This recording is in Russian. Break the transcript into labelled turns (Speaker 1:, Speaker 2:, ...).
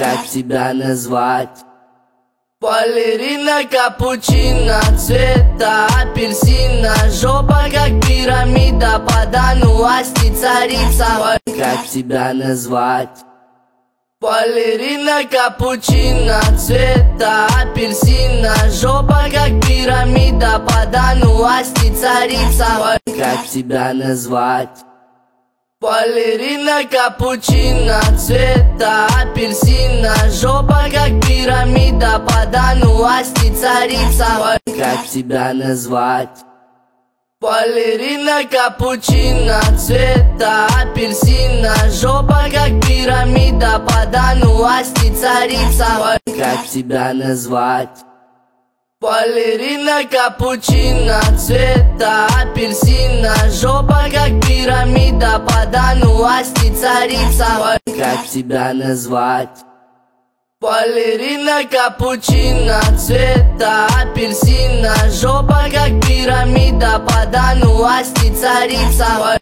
Speaker 1: как тебя назвать? Балерина, капучино, цвета апельсина, жопа как пирамида, подану асти царица. Как тебя назвать? Балерина, капучино, цвета апельсина, жопа как пирамида, подану асти царица. Как тебя назвать? Балерина, капучино, цвета апельсина, жопа как пирамида, подану асти царица. Как тебя назвать? Балерина, капучино, цвета апельсина, жопа как пирамида, подану асти царица. Как тебя назвать? Балерина, капучино, цвета апельсина, жопа как пирамида, подану асти царица. Как тебя назвать? Балерина, капучино, цвета апельсина, жопа как пирамида, подану асти царица.